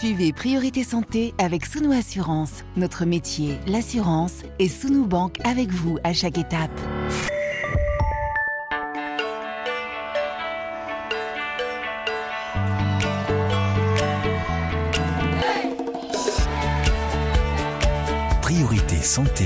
Suivez Priorité Santé avec Sounou Assurance. Notre métier, l'assurance, et Sounou Bank avec vous à chaque étape. Priorité Santé.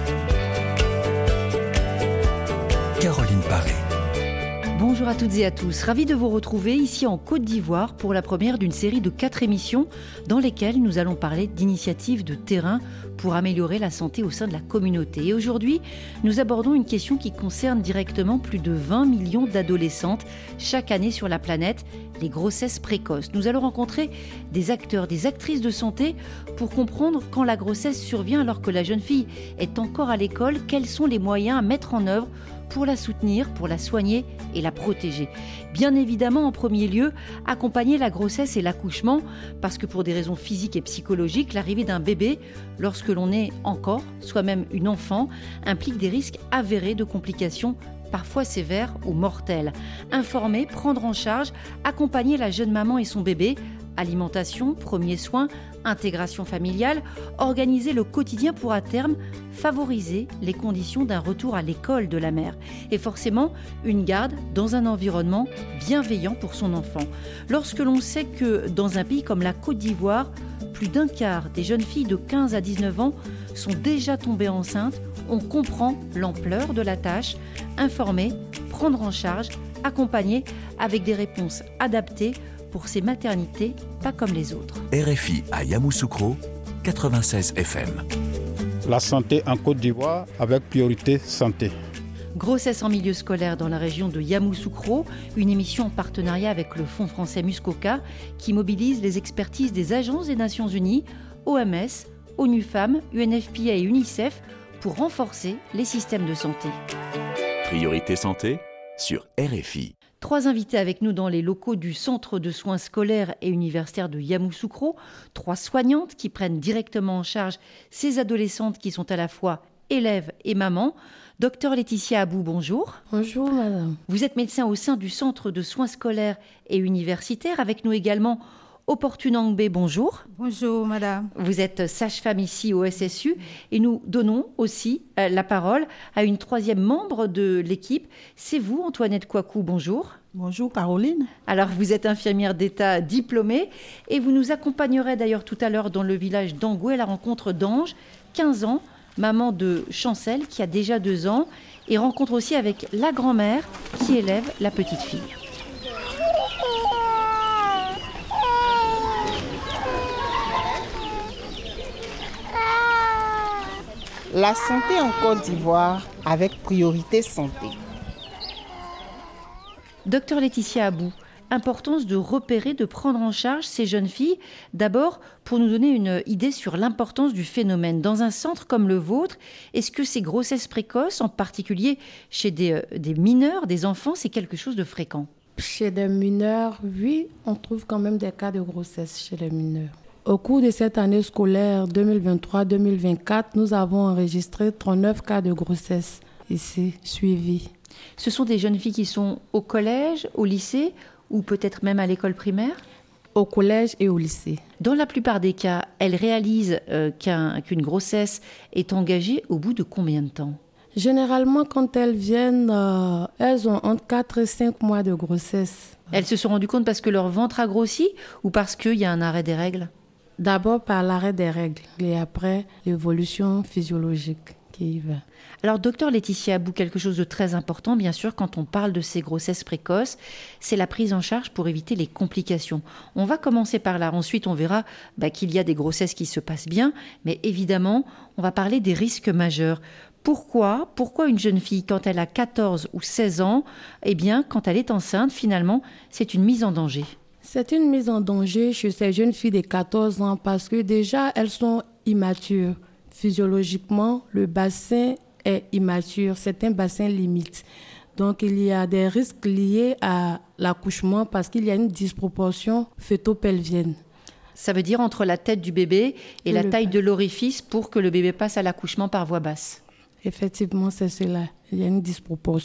Caroline Paré. Bonjour à toutes et à tous, ravi de vous retrouver ici en Côte d'Ivoire pour la première d'une série de 4 émissions dans lesquelles nous allons parler d'initiatives de terrain pour améliorer la santé au sein de la communauté. Et aujourd'hui, nous abordons une question qui concerne directement plus de 20 millions d'adolescentes chaque année sur la planète, les grossesses précoces. Nous allons rencontrer des acteurs, des actrices de santé pour comprendre quand la grossesse survient alors que la jeune fille est encore à l'école, quels sont les moyens à mettre en œuvre pour la soutenir, pour la soigner et la protéger. Bien évidemment, en premier lieu, accompagner la grossesse et l'accouchement, parce que pour des raisons physiques et psychologiques, l'arrivée d'un bébé, lorsque l'on est encore, soit même une enfant, implique des risques avérés de complications parfois sévères ou mortelles. Informer, prendre en charge, accompagner la jeune maman et son bébé, alimentation, premiers soins, intégration familiale, organiser le quotidien pour à terme favoriser les conditions d'un retour à l'école de la mère et forcément une garde dans un environnement bienveillant pour son enfant. Lorsque l'on sait que dans un pays comme la Côte d'Ivoire, plus d'un quart des jeunes filles de 15 à 19 ans sont déjà tombées enceintes, on comprend l'ampleur de la tâche, informer, prendre en charge, accompagner avec des réponses adaptées pour ces maternités pas comme les autres. RFI à Yamoussoukro, 96 FM. La santé en Côte d'Ivoire avec Priorité Santé. Grossesse en milieu scolaire dans la région de Yamoussoukro, une émission en partenariat avec le Fonds français Muskoka qui mobilise les expertises des agences des Nations Unies, OMS, ONU Femmes, UNFPA et UNICEF pour renforcer les systèmes de santé. Priorité Santé sur RFI. 3 invités avec nous dans les locaux du Centre de soins scolaires et universitaires de Yamoussoukro, 3 soignantes qui prennent directement en charge ces adolescentes qui sont à la fois élèves et mamans. Docteur Laetitia Abou, bonjour. Bonjour madame. Vous êtes médecin au sein du Centre de soins scolaires et universitaires. Avec nous également Opportunangbe, bonjour. Bonjour madame. Vous êtes sage-femme ici au SSU et nous donnons aussi la parole à une 3e membre de l'équipe. C'est vous, Antoinette Kouakou, bonjour. Bonjour Caroline. Alors vous êtes infirmière d'État diplômée et vous nous accompagnerez d'ailleurs tout à l'heure dans le village d'Angoué à la rencontre d'Ange, 15 ans, maman de Chancel qui a déjà 2 ans et rencontre aussi avec la grand-mère qui élève la petite fille. La santé en Côte d'Ivoire avec Priorité Santé. Docteur Laetitia Abou, importance de repérer, de prendre en charge ces jeunes filles. D'abord, pour nous donner une idée sur l'importance du phénomène. Dans un centre comme le vôtre, est-ce que ces grossesses précoces, en particulier chez des mineurs, des enfants, c'est quelque chose de fréquent? Chez des mineurs, oui, on trouve quand même des cas de grossesse chez les mineurs. Au cours de cette année scolaire 2023-2024, nous avons enregistré 39 cas de grossesse ici suivis. Ce sont des jeunes filles qui sont au collège, au lycée ou peut-être même à l'école primaire? Au collège et au lycée. Dans la plupart des cas, elles réalisent qu'une grossesse est engagée au bout de combien de temps? Généralement, quand elles viennent, elles ont entre 4 et 5 mois de grossesse. Elles se sont rendues compte parce que leur ventre a grossi ou parce qu'il y a un arrêt des règles? D'abord par l'arrêt des règles et après l'évolution physiologique qui y va. Alors, docteur Laetitia Abou, quelque chose de très important, bien sûr, quand on parle de ces grossesses précoces, c'est la prise en charge pour éviter les complications. On va commencer par là. Ensuite, on verra qu'il y a des grossesses qui se passent bien, mais évidemment, on va parler des risques majeurs. Pourquoi une jeune fille, quand elle a 14 ou 16 ans, quand elle est enceinte, finalement, c'est une mise en danger? C'est une mise en danger chez ces jeunes filles de 14 ans parce que déjà, elles sont immatures. Physiologiquement, le bassin est immature, c'est un bassin limite. Donc, il y a des risques liés à l'accouchement parce qu'il y a une disproportion fœto-pelvienne. Ça veut dire entre la tête du bébé et la taille de l'orifice pour que le bébé passe à l'accouchement par voie basse. Effectivement, c'est cela. Il y a une disproportion.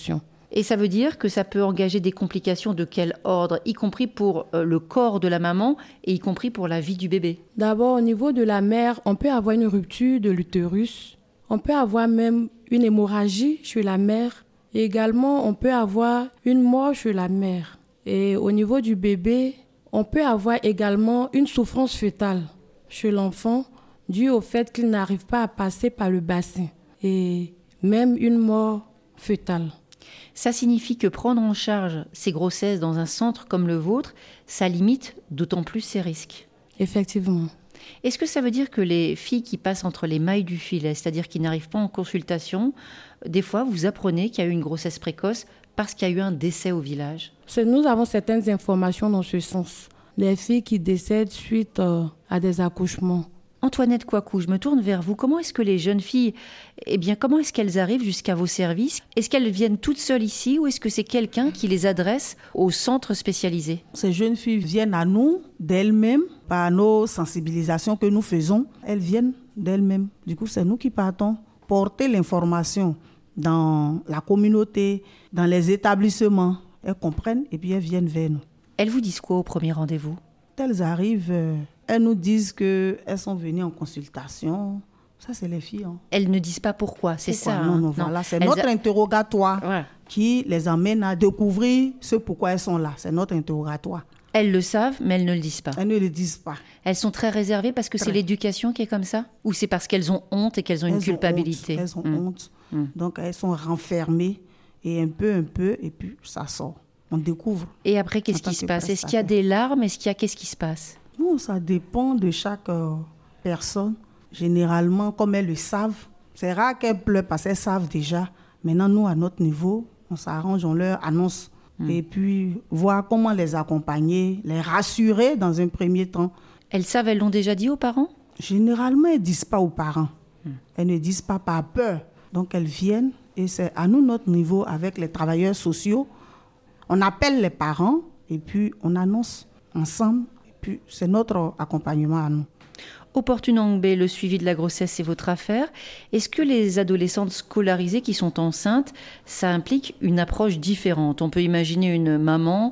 Et ça veut dire que ça peut engager des complications de quel ordre, y compris pour le corps de la maman et y compris pour la vie du bébé? D'abord, au niveau de la mère, on peut avoir une rupture de l'utérus. On peut avoir même une hémorragie chez la mère. Et également, on peut avoir une mort chez la mère. Et au niveau du bébé, on peut avoir également une souffrance fœtale chez l'enfant due au fait qu'il n'arrive pas à passer par le bassin. Et même une mort fœtale. Ça signifie que prendre en charge ces grossesses dans un centre comme le vôtre, ça limite d'autant plus ces risques. Effectivement. Est-ce que ça veut dire que les filles qui passent entre les mailles du filet, c'est-à-dire qui n'arrivent pas en consultation, des fois vous apprenez qu'il y a eu une grossesse précoce parce qu'il y a eu un décès au village? Nous avons certaines informations dans ce sens. Les filles qui décèdent suite à des accouchements. Antoinette Kouakou, je me tourne vers vous. Comment est-ce que les jeunes filles, comment est-ce qu'elles arrivent jusqu'à vos services? Est-ce qu'elles viennent toutes seules ici ou est-ce que c'est quelqu'un qui les adresse au centre spécialisé? Ces jeunes filles viennent à nous d'elles-mêmes par nos sensibilisations que nous faisons. Elles viennent d'elles-mêmes. Du coup, c'est nous qui partons porter l'information dans la communauté, dans les établissements. Elles comprennent et puis elles viennent vers nous. Elles vous disent quoi au premier rendez-vous? Elles arrivent, elles nous disent qu'elles sont venues en consultation. Ça, c'est les filles. Hein. Elles ne disent pas pourquoi, c'est pourquoi? ça. Non, voilà, c'est notre interrogatoire qui les amène à découvrir ce pourquoi elles sont là. C'est notre interrogatoire. Elles le savent, mais elles ne le disent pas. Elles ne le disent pas. Elles sont très réservées parce que c'est l'éducation qui est comme ça? Ou c'est parce qu'elles ont honte et qu'elles ont une culpabilité? Elles ont honte. Donc, elles sont renfermées et un peu, et puis ça sort. On découvre. Et après, qu'est-ce qui se passe? Est-ce qu'il y a des larmes? Qu'est-ce qui se passe? Non, ça dépend de chaque personne. Généralement, comme elles le savent, c'est rare qu'elles pleurent parce qu'elles savent déjà. Maintenant, nous, à notre niveau, on s'arrange, on leur annonce. Et puis, voir comment les accompagner, les rassurer dans un premier temps. Elles savent, elles l'ont déjà dit aux parents? Généralement, elles ne disent pas aux parents. Elles ne disent pas par peur. Donc, elles viennent et c'est à nous, notre niveau, avec les travailleurs sociaux. On appelle les parents et puis on annonce ensemble. Et puis, c'est notre accompagnement à nous. Opportunongbe, le suivi de la grossesse, c'est votre affaire. Est-ce que les adolescentes scolarisées qui sont enceintes, ça implique une approche différente? On peut imaginer une maman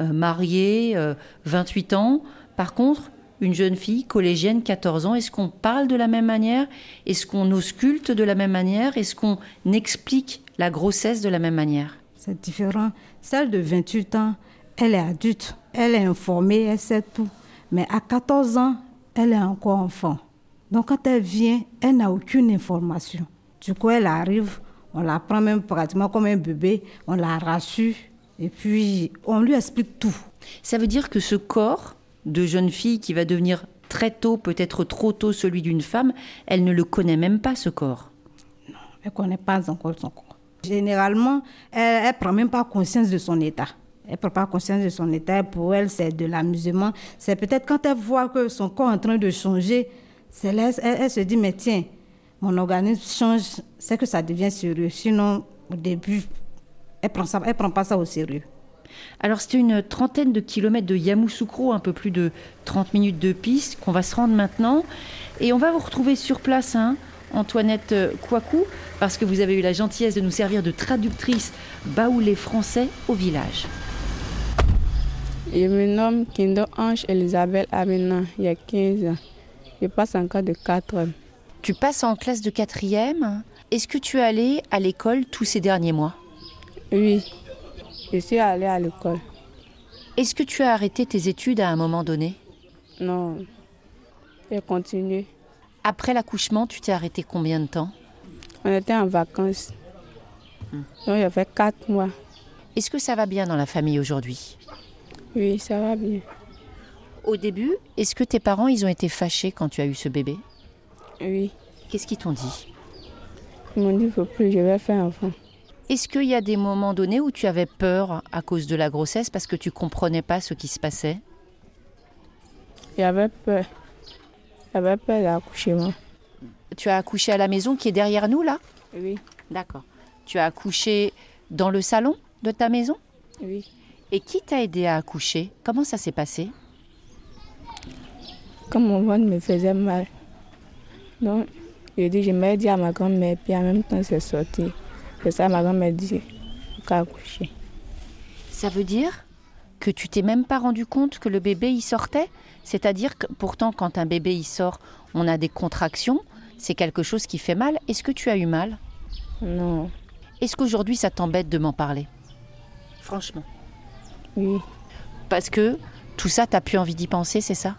mariée, 28 ans. Par contre, une jeune fille collégienne, 14 ans, est-ce qu'on parle de la même manière? Est-ce qu'on ausculte de la même manière? Est-ce qu'on explique la grossesse de la même manière? C'est différent. Celle de 28 ans, elle est adulte, elle est informée, elle sait tout. Mais à 14 ans, elle est encore enfant. Donc quand elle vient, elle n'a aucune information. Du coup, elle arrive, on la prend même pratiquement comme un bébé, on la rassure et puis on lui explique tout. Ça veut dire que ce corps de jeune fille qui va devenir très tôt, peut-être trop tôt, celui d'une femme, elle ne le connaît même pas, ce corps? Non, elle ne connaît pas encore son corps. Généralement, elle ne prend même pas conscience de son état. Elle ne prend pas conscience de son état. Pour elle, c'est de l'amusement. C'est peut-être quand elle voit que son corps est en train de changer, elle se dit, mais tiens, mon organisme change, c'est que ça devient sérieux. Sinon, au début, elle ne prend pas ça au sérieux. Alors, c'était une trentaine de kilomètres de Yamoussoukro, un peu plus de 30 minutes de piste, qu'on va se rendre maintenant. Et on va vous retrouver sur place, Antoinette Kouakou, parce que vous avez eu la gentillesse de nous servir de traductrice baoulé français au village. Je me nomme Kindo Ange Elisabeth Abena, il y a 15 ans. Je passe en classe de 4e. Tu passes en classe de 4e. Est-ce que tu es allée à l'école tous ces derniers mois? Oui, je suis allée à l'école. Est-ce que tu as arrêté tes études à un moment donné? Non, j'ai continué. Après l'accouchement, tu t'es arrêté combien de temps? On était en vacances. Donc, il y fait 4 mois. Est-ce que ça va bien dans la famille aujourd'hui? Oui, ça va bien. Au début, est-ce que tes parents ils ont été fâchés quand tu as eu ce bébé? Oui. Qu'est-ce qu'ils t'ont dit? Ils m'ont dit, il ne faut plus, je vais faire enfant. Est-ce qu'il y a des moments donnés où tu avais peur à cause de la grossesse parce que tu ne comprenais pas ce qui se passait? J'avais peur. J'avais peur de l'accouchement. Tu as accouché à la maison qui est derrière nous, là? Oui. D'accord. Tu as accouché dans le salon de ta maison? Oui. Et qui t'a aidé à accoucher? Comment ça s'est passé? Comme mon ventre me faisait mal. Donc, je m'ai dit à ma grand-mère, puis en même temps, c'est sorti. C'est ça, ma grand-mère dit, accoucher. Ça veut dire que tu t'es même pas rendu compte que le bébé il sortait? C'est-à-dire que pourtant quand un bébé il sort, on a des contractions, c'est quelque chose qui fait mal. Est-ce que tu as eu mal? Non. Est-ce qu'aujourd'hui ça t'embête de m'en parler? Franchement. Oui. Parce que tout ça, t'as plus envie d'y penser, c'est ça?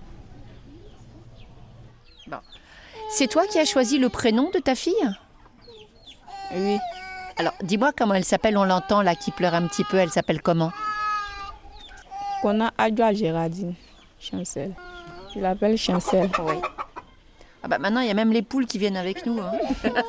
Bon. C'est toi qui as choisi le prénom de ta fille? Oui. Alors, dis-moi comment elle s'appelle, on l'entend là, qui pleure un petit peu, elle s'appelle comment? Qu'on a Adjoa Géraldine Chancel. Je l'appelle Chancel. Oui. Ah bah maintenant, il y a même les poules qui viennent avec nous. Hein.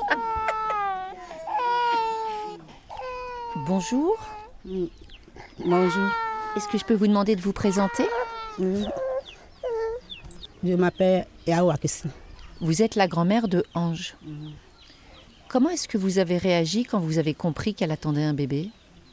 Bonjour. Bonjour. Est-ce que je peux vous demander de vous présenter? Oui. Je m'appelle Yao Akessi. Vous êtes la grand-mère de Ange. Comment est-ce que vous avez réagi quand vous avez compris qu'elle attendait un bébé?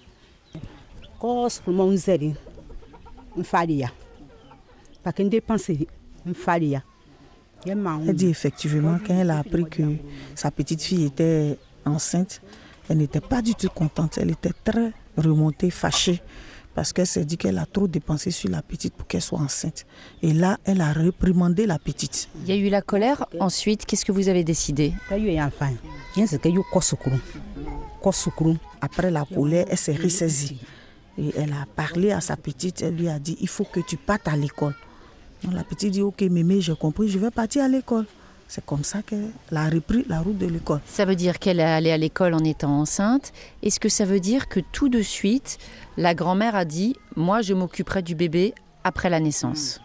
Elle dit effectivement, quand elle a appris que sa petite fille était enceinte, elle n'était pas du tout contente. Elle était très remontée, fâchée, parce qu'elle s'est dit qu'elle a trop dépensé sur la petite pour qu'elle soit enceinte. Et là, elle a réprimandé la petite. Il y a eu la colère. Ensuite, qu'est-ce que vous avez décidé? Après la colère, elle s'est ressaisie. Et elle a parlé à sa petite, elle lui a dit, il faut que tu partes à l'école. Donc la petite dit, ok mémé, j'ai compris, je vais partir à l'école. C'est comme ça qu'elle a repris la route de l'école. Ça veut dire qu'elle est allée à l'école en étant enceinte. Est-ce que ça veut dire que tout de suite, la grand-mère a dit, moi je m'occuperai du bébé après la naissance?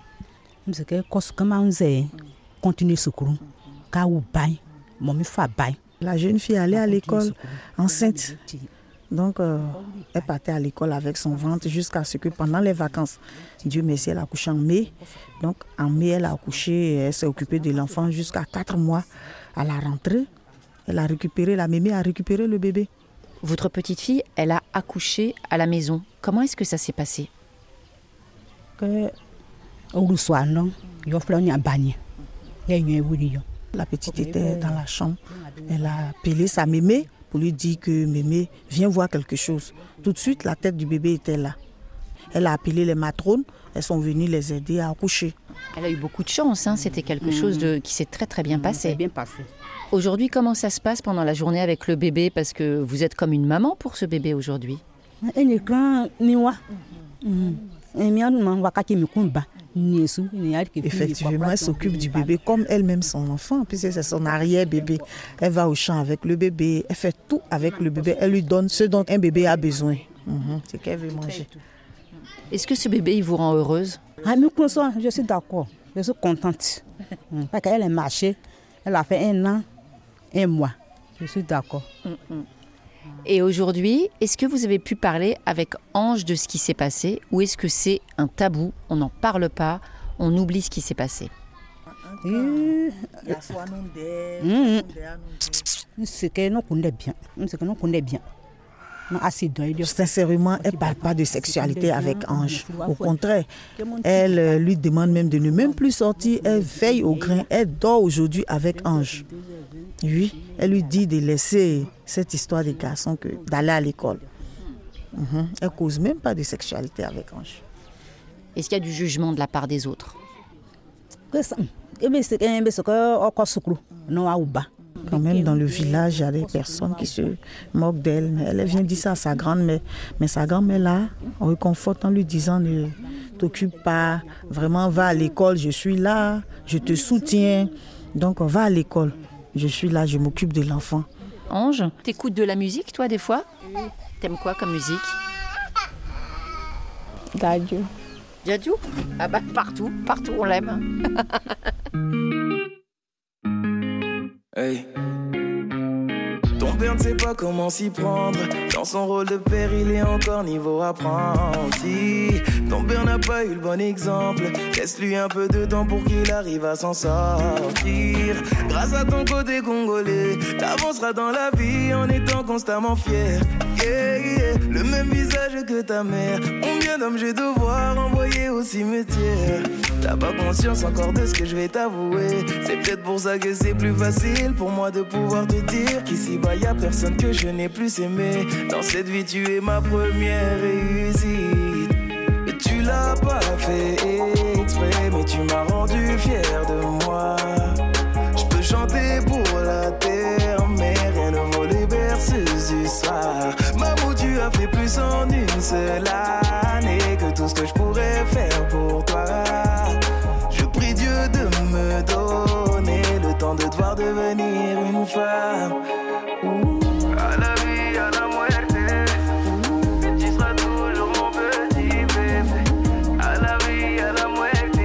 La jeune fille allait à l'école enceinte. Donc, elle partait à l'école avec son ventre jusqu'à ce que pendant les vacances, Dieu merci, elle a accouché en mai. Donc, en mai, elle a accouché, elle s'est occupée de l'enfant jusqu'à 4 mois. À la rentrée, elle a récupéré, la mémé a récupéré le bébé. Votre petite fille, elle a accouché à la maison. Comment est-ce que ça s'est passé? La petite était dans la chambre. Elle a appelé sa mémé pour lui dire que mémé, viens voir quelque chose. Tout de suite, la tête du bébé était là. Elle a appelé les matrones, elles sont venues les aider à accoucher. Elle a eu beaucoup de chance, hein. C'était quelque chose qui s'est très très bien passé. Bien passé. Aujourd'hui, comment ça se passe pendant la journée avec le bébé? Parce que vous êtes comme une maman pour ce bébé aujourd'hui. Effectivement, elle s'occupe du bébé comme elle-même son enfant, puisque c'est son arrière-bébé. Elle va au champ avec le bébé, elle fait tout avec le bébé, elle lui donne ce dont un bébé a besoin. C'est qu'elle veut manger. Est-ce que ce bébé, il vous rend heureuse? Je suis d'accord, je suis contente. Parce qu'elle a marché, elle a fait 1 an, 1 mois. Je suis d'accord. Et aujourd'hui, est-ce que vous avez pu parler avec Ange de ce qui s'est passé, ou est-ce que c'est un tabou, on n'en parle pas, on oublie ce qui s'est passé? C'est que nous connaissons bien. Sincèrement, elle ne parle pas de sexualité avec Ange. Au contraire, elle lui demande même de ne même plus sortir. Elle veille au grain. Elle dort aujourd'hui avec Ange. Oui, elle lui dit de laisser cette histoire des garçons, d'aller à l'école. Elle ne cause même pas de sexualité avec Ange. Est-ce qu'il y a du jugement de la part des autres? Quand même, dans le village, il y a des personnes qui se moquent d'elle. Mais elle vient dire ça à sa grand-mère. Mais sa grand-mère, là, on réconforte en lui disant ne t'occupe pas. Vraiment, va à l'école, je suis là, je te soutiens. Donc, va à l'école. Je suis là, je m'occupe de l'enfant. Ange, t'écoutes de la musique, toi, des fois? T'aimes quoi comme musique? Dadju. Dadju? Ah bah, partout on l'aime. Hey. Ton père ne sait pas comment s'y prendre. Dans son rôle de père, il est encore niveau apprenti. Ton père n'a pas eu le bon exemple. Laisse-lui un peu de temps pour qu'il arrive à s'en sortir. Grâce à ton côté congolais, t'avanceras dans la vie en étant constamment fier. Yeah, yeah. Le même visage que ta mère. Combien d'hommes j'ai devoir envoyer au cimetière? T'as pas conscience encore de ce que je vais t'avouer. C'est peut-être pour ça que c'est plus facile pour moi de pouvoir te dire qu'ici-bas y'a personne que je n'ai plus aimé. Dans cette vie tu es ma première réussite. Et tu l'as pas fait exprès, mais tu m'as rendu fier de moi. Je peux chanter pour la terre, mais rien ne vaut les berceuses du soir. Maman, tu as fait plus en une seule année que tout ce que je pourrais faire pour toi. Je prie Dieu de me donner le temps de devoir devenir une femme. À la vie, à la muerte, tu seras toujours mon petit bébé. À la vie, à la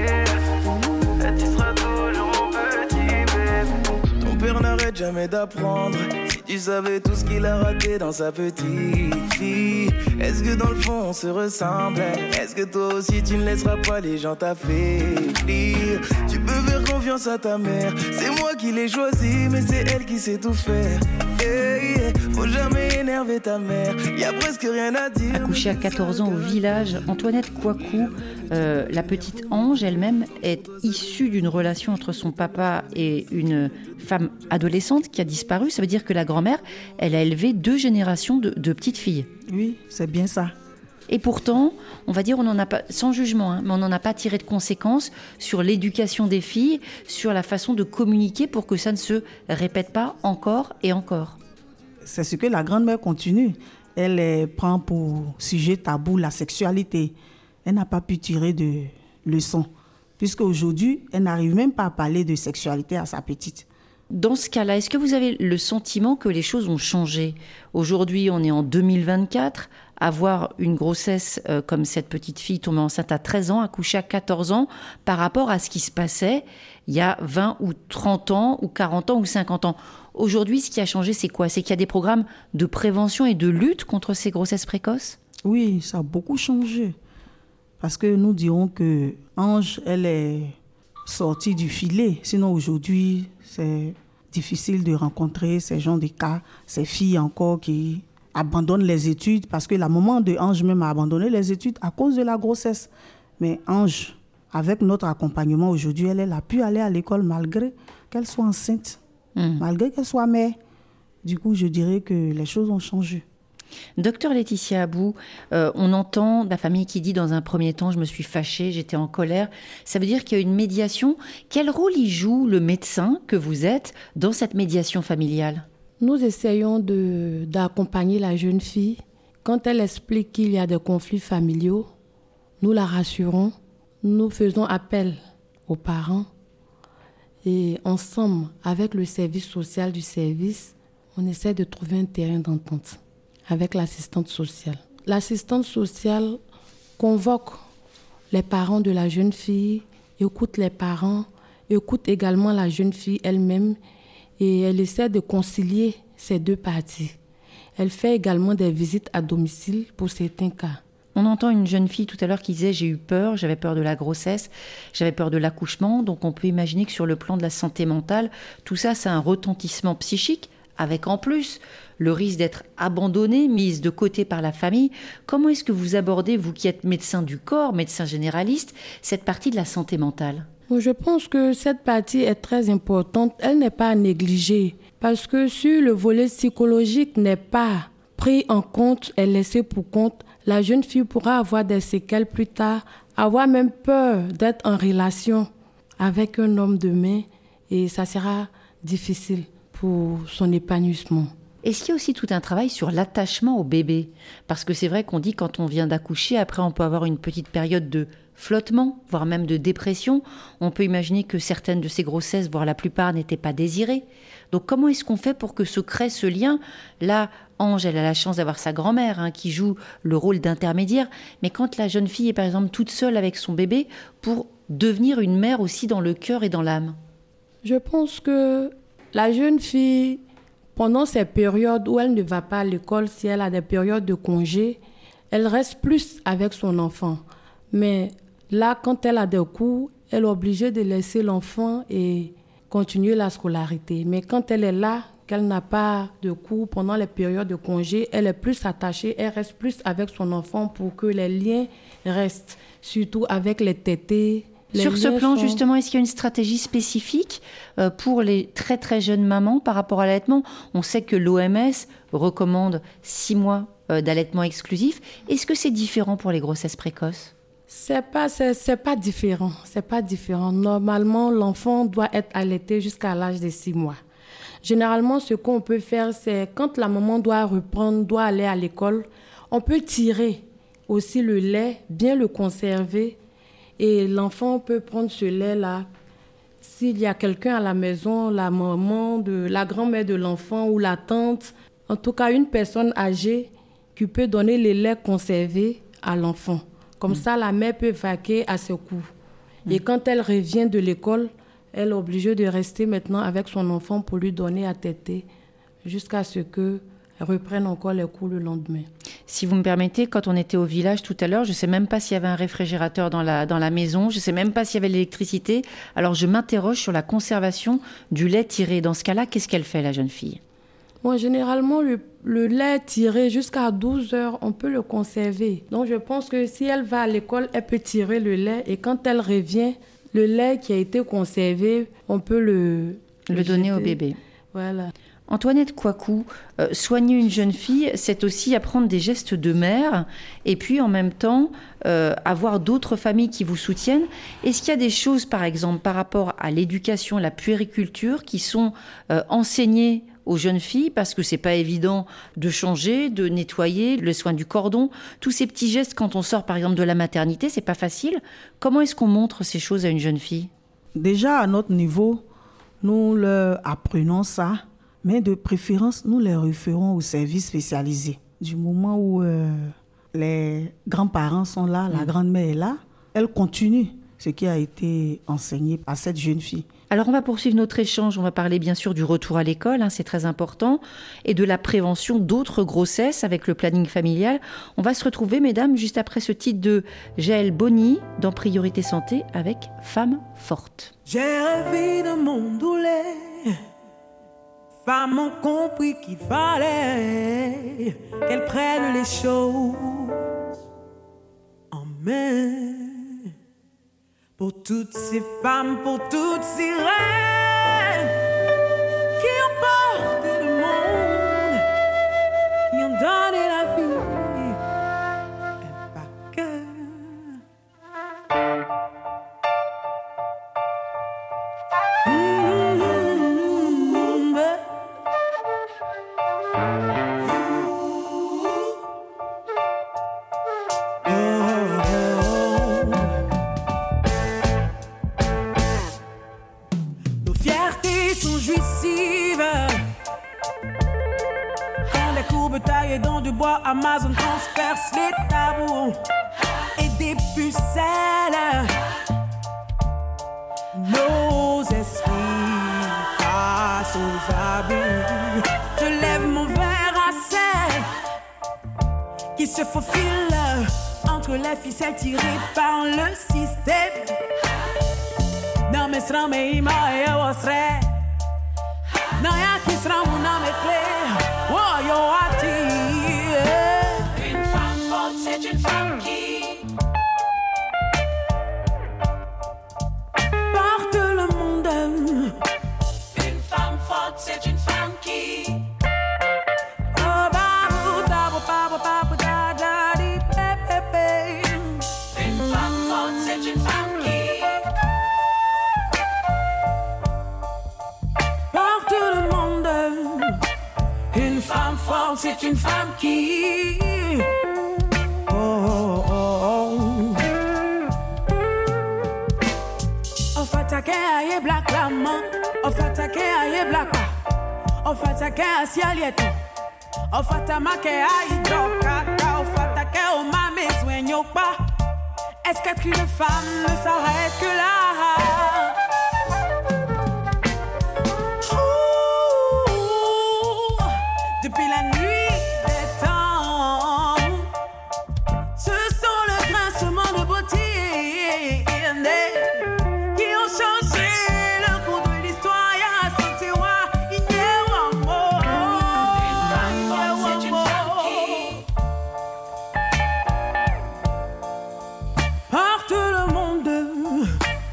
muerte, tu seras toujours mon petit bébé. Ton père n'arrête jamais d'apprendre. Si tu savais tout ce qu'il a raté dans sa petite fille. Est-ce que dans le fond on se ressemble? Est-ce que toi aussi tu ne laisseras pas les gens t'affaiblir? Tu peux faire confiance à ta mère. C'est moi qui l'ai choisi, mais c'est elle qui sait tout faire. Hey, faut jamais énerver ta mère, y a presque rien à dire. Accouchée à 14 ans au village, Antoinette Kouakou, la petite Ange elle-même, est issue d'une relation entre son papa et une femme adolescente qui a disparu. Ça veut dire que la grand-mère, elle a élevé 2 générations de petites filles. Oui, c'est bien ça. Et pourtant, on va dire, on n'en a pas, sans jugement, mais on n'en a pas tiré de conséquences sur l'éducation des filles, sur la façon de communiquer pour que ça ne se répète pas encore et encore. C'est ce que la grand-mère continue. Elle prend pour sujet tabou la sexualité. Elle n'a pas pu tirer de leçons, puisque aujourd'hui, elle n'arrive même pas à parler de sexualité à sa petite. Dans ce cas-là, est-ce que vous avez le sentiment que les choses ont changé? Aujourd'hui, on est en 2024. Avoir une grossesse comme cette petite fille tombée enceinte à 13 ans, accouchée à 14 ans, par rapport à ce qui se passait il y a 20 ou 30 ans, ou 40 ans, ou 50 ans. Aujourd'hui, ce qui a changé, c'est quoi? C'est qu'il y a des programmes de prévention et de lutte contre ces grossesses précoces? Oui, ça a beaucoup changé. Parce que nous dirons que Ange, elle est sortie du filet. Sinon, aujourd'hui, c'est difficile de rencontrer ces gens de cas, ces filles encore qui abandonnent les études, parce que la maman de Ange même a abandonné les études à cause de la grossesse. Mais Ange, avec notre accompagnement aujourd'hui, elle a pu aller à l'école malgré qu'elle soit enceinte, malgré qu'elle soit mère. Du coup, je dirais que les choses ont changé. Docteur Laetitia Abou, on entend la famille qui dit dans un premier temps « je me suis fâchée, j'étais en colère ». Ça veut dire qu'il y a une médiation. Quel rôle y joue le médecin que vous êtes dans cette médiation familiale? Nous essayons d'accompagner la jeune fille. Quand elle explique qu'il y a des conflits familiaux, nous la rassurons. Nous faisons appel aux parents et ensemble, avec le service social du service, on essaie de trouver un terrain d'entente avec l'assistante sociale. L'assistante sociale convoque les parents de la jeune fille, écoute les parents, écoute également la jeune fille elle-même et elle essaie de concilier ces 2 parties. Elle fait également des visites à domicile pour certains cas. On entend une jeune fille tout à l'heure qui disait « j'ai eu peur, j'avais peur de la grossesse, j'avais peur de l'accouchement ». Donc on peut imaginer que sur le plan de la santé mentale, tout ça, c'est un retentissement psychique, avec en plus le risque d'être abandonnée, mise de côté par la famille. Comment est-ce que vous abordez, vous qui êtes médecin du corps, médecin généraliste, cette partie de la santé mentale? Je pense que cette partie est très importante. Elle n'est pas à négliger parce que si le volet psychologique n'est pas pris en compte et laissé pour compte, la jeune fille pourra avoir des séquelles plus tard, avoir même peur d'être en relation avec un homme demain et ça sera difficile pour son épanouissement. Est-ce qu'il y a aussi tout un travail sur l'attachement au bébé? Parce que c'est vrai qu'on dit quand on vient d'accoucher, après on peut avoir une petite période de flottement, voire même de dépression. On peut imaginer que certaines de ces grossesses, voire la plupart, n'étaient pas désirées. Donc comment est-ce qu'on fait pour que se crée ce lien? Là, Ange, elle a la chance d'avoir sa grand-mère qui joue le rôle d'intermédiaire. Mais quand la jeune fille est par exemple toute seule avec son bébé, pour devenir une mère aussi dans le cœur et dans l'âme? Je pense que la jeune fille, pendant ces périodes où elle ne va pas à l'école, si elle a des périodes de congé, elle reste plus avec son enfant. Mais là, quand elle a des cours, elle est obligée de laisser l'enfant et continuer la scolarité. Mais quand elle est là, qu'elle n'a pas de cours pendant les périodes de congé, elle est plus attachée, elle reste plus avec son enfant pour que les liens restent, surtout avec les tétés, Sur ce plan, justement, est-ce qu'il y a une stratégie spécifique pour les très très jeunes mamans par rapport à l'allaitement? On sait que l'OMS recommande 6 mois d'allaitement exclusif. Est-ce que c'est différent pour les grossesses précoces? C'est pas différent. C'est pas différent. Normalement, l'enfant doit être allaité jusqu'à l'âge de 6 mois. Généralement, ce qu'on peut faire, c'est quand la maman doit aller à l'école, on peut tirer aussi le lait, bien le conserver. Et l'enfant peut prendre ce lait-là. S'il y a quelqu'un à la maison, la maman, la grand-mère de l'enfant ou la tante, en tout cas une personne âgée qui peut donner le lait conservé à l'enfant. Comme ça, la mère peut vaquer à ses coups. Et quand elle revient de l'école, elle est obligée de rester maintenant avec son enfant pour lui donner à téter jusqu'à ce qu'elle reprenne encore les coups le lendemain. Si vous me permettez, quand on était au village tout à l'heure, je ne sais même pas s'il y avait un réfrigérateur dans la maison, je ne sais même pas s'il y avait l'électricité. Alors je m'interroge sur la conservation du lait tiré. Dans ce cas-là, qu'est-ce qu'elle fait, la jeune fille? Bon, généralement, le lait tiré jusqu'à 12 heures, on peut le conserver. Donc je pense que si elle va à l'école, elle peut tirer le lait. Et quand elle revient, le lait qui a été conservé, on peut le donner au bébé. Voilà. Antoinette Kouakou, soigner une jeune fille, c'est aussi apprendre des gestes de mère et puis en même temps avoir d'autres familles qui vous soutiennent. Est-ce qu'il y a des choses, par exemple, par rapport à l'éducation, la puériculture, qui sont enseignées aux jeunes filles, parce que c'est pas évident de changer, de nettoyer, le soin du cordon, tous ces petits gestes quand on sort par exemple de la maternité, c'est pas facile. Comment est-ce qu'on montre ces choses à une jeune fille? Déjà à notre niveau, nous leur apprenons ça. Mais de préférence, nous les référons aux services spécialisés. Du moment où les grands-parents sont là, la grand-mère est là, elle continue ce qui a été enseigné à cette jeune fille. Alors on va poursuivre notre échange, on va parler bien sûr du retour à l'école, c'est très important, et de la prévention d'autres grossesses avec le planning familial. On va se retrouver, mesdames, juste après ce titre de Jaël Bonny dans Priorité Santé avec Femmes fortes. J'ai rêvé d'un monde où les femmes ont compris qu'il fallait qu'elles prennent les choses en main. Pour toutes ces femmes, pour toutes ces reines qui ont porté le monde, qui ont donné la vie, et pas que. Taillés dans du bois, Amazon transperce les tabous et des pucelles. Nos esprits face aux abus. Je lève mon verre à celle qui se faufile entre les ficelles tirées par le système. Non mais sera mais il m'a et on serait. Non y'a qui sera mon âme est claire. Oh yo ati. Une femme forte, c'est une femme qui porte le monde. Une femme forte, c'est une femme qui oh babu tabu babu babu da da di pepe. Une femme forte, c'est une femme qui porte le monde. Une femme forte, c'est une femme qui Ofatake aye black lama, ofatake aye black pa, ofatake asialieto, ofatamake aye jokaka, ofatake o mame soigno pas. Est-ce qu'une femme ne s'arrête que là? Depuis la nuit des temps, ce sont le grincement de beauté qui ont changé le cours de l'histoire. Y'a santé wa, il y a un mot. Une femme forte, c'est une femme qui porte le monde.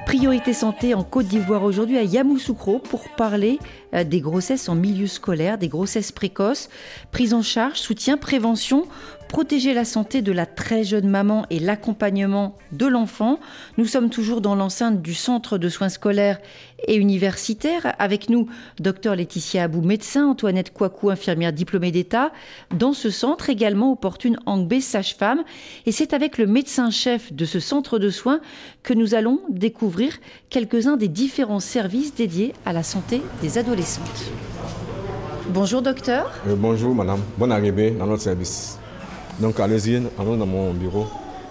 Priorité santé en Côte d'Ivoire aujourd'hui à Yamoussoukro pour parler des grossesses en milieu scolaire, des grossesses précoces, prise en charge, soutien, prévention, protéger la santé de la très jeune maman et l'accompagnement de l'enfant. Nous sommes toujours dans l'enceinte du centre de soins scolaires et universitaires. Avec nous, Dr Laetitia Abou, médecin, Antoinette Kouakou, infirmière diplômée d'État. Dans ce centre également, Opportune Angbé, sage-femme. Et c'est avec le médecin-chef de ce centre de soins que nous allons découvrir quelques-uns des différents services dédiés à la santé des adolescentes. Bonjour docteur. Bonjour madame, bonne arrivée dans notre service. Donc allez-y, allons dans mon bureau.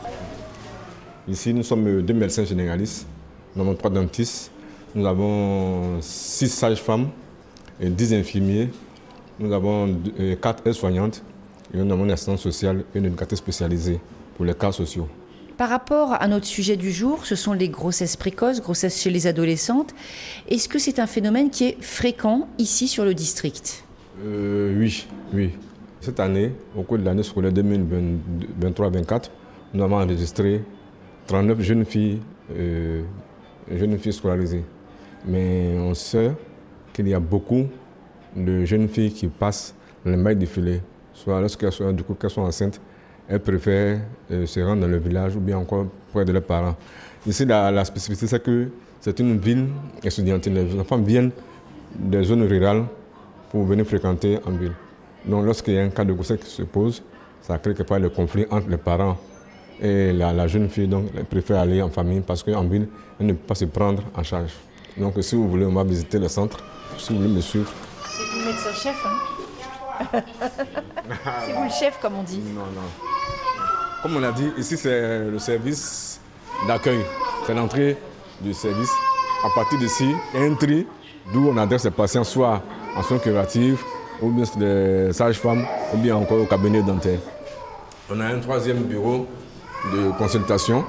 Ici nous sommes 2 médecins généralistes, nous avons 3 dentistes, nous avons 6 sages-femmes et 10 infirmiers, nous avons 4 aides-soignantes et nous avons une assistante sociale et une éducatrice spécialisée pour les cas sociaux. Par rapport à notre sujet du jour, ce sont les grossesses précoces, grossesses chez les adolescentes. Est-ce que c'est un phénomène qui est fréquent ici sur le district ? Oui. Cette année, au cours de l'année scolaire 2023-24, nous avons enregistré 39 jeunes filles scolarisées. Mais on sait qu'il y a beaucoup de jeunes filles qui passent les mailles du filet, soit lorsqu'elles sont enceintes, elles préfèrent se rendre dans le village ou bien encore près de leurs parents. Ici, la spécificité, c'est que c'est une ville estudiantine. Les enfants viennent des zones rurales pour venir fréquenter en ville. Donc lorsqu'il y a un cas de grossesse qui se pose, ça crée quelque part le conflit entre les parents et la jeune fille. Donc elle préfère aller en famille parce qu'en ville, elle ne peut pas se prendre en charge. Donc si vous voulez, on va visiter le centre. Si vous voulez me suivre. C'est vous le médecin-chef, hein? C'est vous le chef, comme on dit. Non. Comme on a dit, ici c'est le service d'accueil. C'est l'entrée du service. À partir d'ici, il y a un tri d'où on adresse les patients soit en soins curatifs, ou bien des sages-femmes, ou bien encore au cabinet dentaire. On a un 3e bureau de consultation.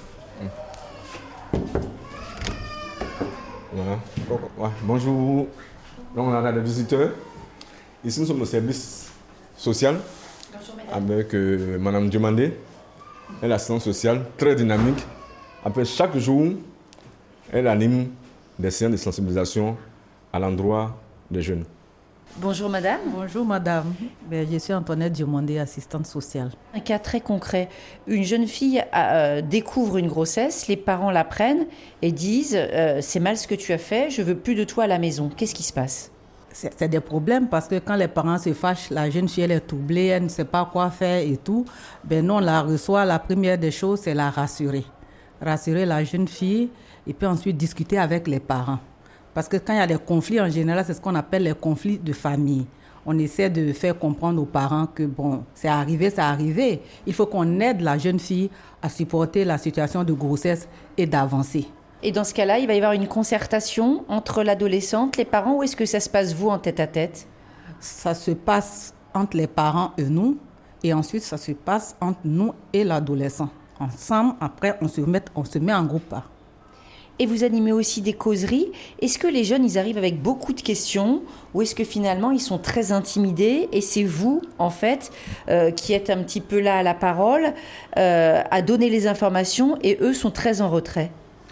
Voilà. Bonjour. Donc on a des visiteurs. Ici nous sommes au service social avec Madame Diomandé. Elle est assistante sociale très dynamique. Après chaque jour, elle anime des séances de sensibilisation à l'endroit des jeunes. Bonjour madame. Bonjour madame. Je suis Antoinette Diomandé, assistante sociale. Un cas très concret. Une jeune fille découvre une grossesse, les parents la prennent et disent c'est mal ce que tu as fait, je veux plus de toi à la maison. Qu'est-ce qui se passe ? C'est des problèmes parce que quand les parents se fâchent, la jeune fille elle est troublée, elle ne sait pas quoi faire et tout. Ben non, on la reçoit, la première des choses c'est la rassurer. Rassurer la jeune fille et puis ensuite discuter avec les parents. Parce que quand il y a des conflits, en général, c'est ce qu'on appelle les conflits de famille. On essaie de faire comprendre aux parents que, bon, c'est arrivé. Il faut qu'on aide la jeune fille à supporter la situation de grossesse et d'avancer. Et dans ce cas-là, il va y avoir une concertation entre l'adolescente, les parents, ou est-ce que ça se passe, vous, en tête-à-tête ? Ça se passe entre les parents et nous, et ensuite, ça se passe entre nous et l'adolescent. Ensemble, après, on se met en groupe. Et vous animez aussi des causeries. Est-ce que les jeunes, ils arrivent avec beaucoup de questions ou est-ce que finalement, ils sont très intimidés et c'est vous, en fait, qui êtes un petit peu là à la parole, à donner les informations et eux sont très en retrait ?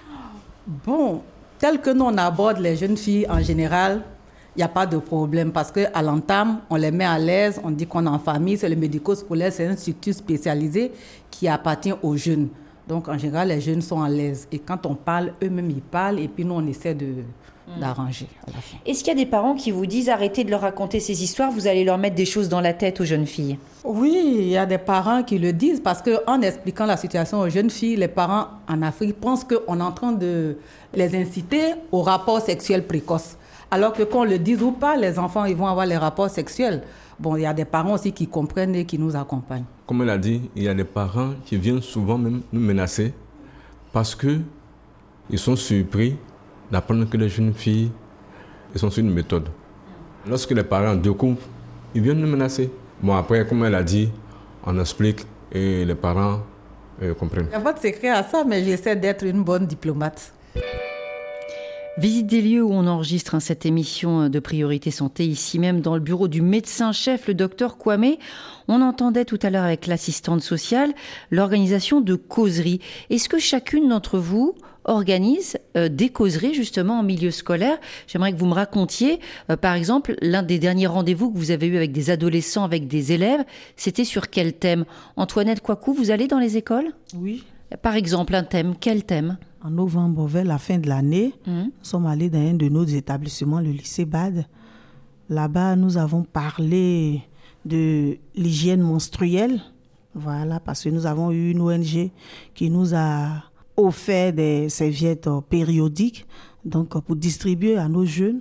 Bon, tel que nous, on aborde les jeunes filles en général, il n'y a pas de problème parce qu'à l'entame, on les met à l'aise, on dit qu'on est en famille, c'est le médico-scolaire, c'est un institut spécialisé qui appartient aux jeunes. Donc, en général, les jeunes sont à l'aise. Et quand on parle, eux-mêmes, ils parlent. Et puis, nous, on essaie d'arranger à la fin. Est-ce qu'il y a des parents qui vous disent « Arrêtez de leur raconter ces histoires, vous allez leur mettre des choses dans la tête aux jeunes filles » ? Oui, il y a des parents qui le disent. Parce qu'en expliquant la situation aux jeunes filles, les parents en Afrique pensent qu'on est en train de les inciter au rapport sexuel précoce. Alors que qu'on le dise ou pas, les enfants, ils vont avoir les rapports sexuels. Bon, il y a des parents aussi qui comprennent et qui nous accompagnent. Comme elle a dit, il y a des parents qui viennent souvent même nous menacer parce qu'ils sont surpris d'apprendre que les jeunes filles sont sur une méthode. Lorsque les parents découvrent, ils viennent nous menacer. Bon, après, comme elle a dit, on explique et les parents comprennent. Il n'y a pas de secret à ça, mais j'essaie d'être une bonne diplomate. Visite des lieux où on enregistre cette émission de Priorité Santé, ici même dans le bureau du médecin-chef, le docteur Kwame. On entendait tout à l'heure avec l'assistante sociale l'organisation de causeries. Est-ce que chacune d'entre vous organise des causeries justement en milieu scolaire? J'aimerais que vous me racontiez, par exemple, l'un des derniers rendez-vous que vous avez eu avec des adolescents, avec des élèves, c'était sur quel thème? Antoinette Kouakou, vous allez dans les écoles? Oui. Par exemple, un thème, quel thème? En novembre, vers la fin de l'année, nous sommes allés dans un de nos établissements, le lycée Bade. Là-bas, nous avons parlé de l'hygiène menstruelle. Voilà, parce que nous avons eu une ONG qui nous a offert des serviettes périodiques. Donc, pour distribuer à nos jeunes,